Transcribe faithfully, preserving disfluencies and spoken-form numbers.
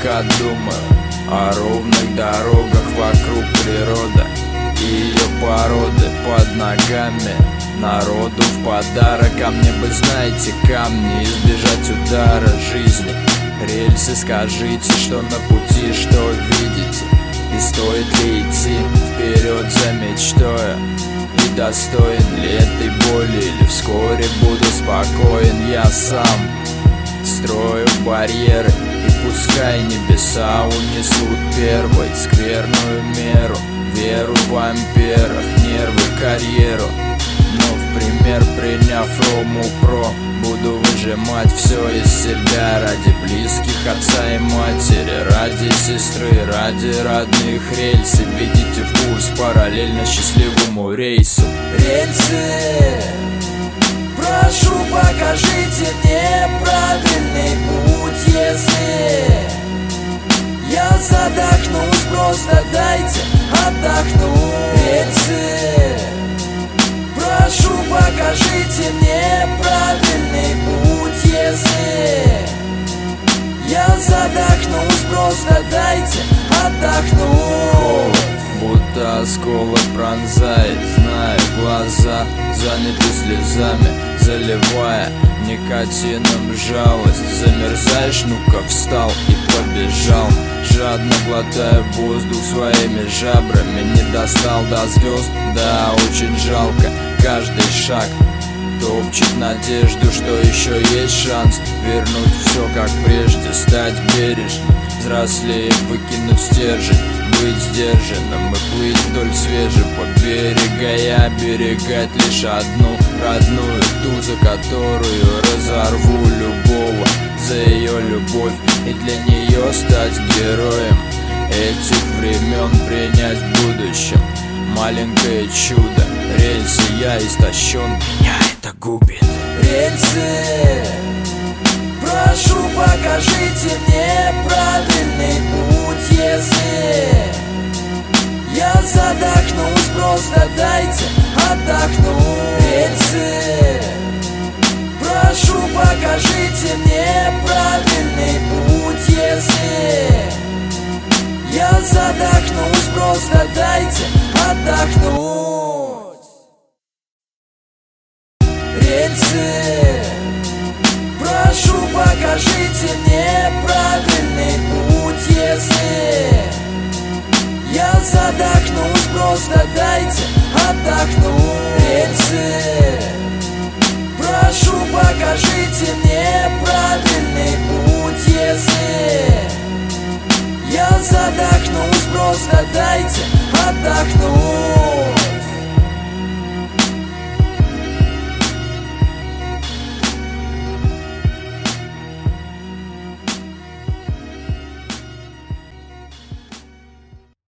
пока думаю о ровных дорогах вокруг природы и ее породы под ногами народу в подарок. А мне бы, знаете, камни, избежать удара жизни. Рельсы, скажите, что на пути, что видите, и стоит ли идти вперед за мечтой, и достоин ли этой боли, или вскоре буду спокоен. Я сам строю барьеры, и пускай небеса унесут первой скверную меру, веру в вампирах, нервы, карьеру. Но в пример, приняв Рому Про, буду выжимать все из себя ради близких, отца и матери, ради сестры, ради родных. Рельсы введите в курс параллельно счастливому рейсу. Рельсы, прошу, покажите мне правильный путь. Если я задохнусь, просто дайте отдохнуть. Рельсы, прошу, покажите мне правильный путь. Если я задохнусь, просто дайте отдохнуть. Будто осколок пронзает, знаю, глаза заняты слезами, заливая никотином жалость. Замерзаешь, ну-ка встал и побежал, жадно глотая воздух своими жабрами. Не достал до звезд, да, очень жалко. Каждый шаг топчет надежду, что еще есть шанс вернуть все как прежде, стать бережным, взрослее, выкинуть стержень, быть сдержанным и плыть вдоль свежего берега. И оберегать лишь одну родную, ту, за которую разорву любого, за ее любовь, и для нее стать героем этих времен, принять в будущем маленькое чудо. Рельсы, я истощен, меня это губит. Рельсы, прошу, покажите мне правильный путь. Если я задохнусь, просто дайте отдохнуть. Рельсы, прошу, покажите мне правильный путь. Если я задохнусь, просто дайте отдохнуть. Рельсы, прошу, покажите мне правильный путь. Если я задохнусь, просто дайте отдохнуть. Рельсы, прошу, покажите мне правильный путь. Если я задохнусь, просто дайте отдохнуть.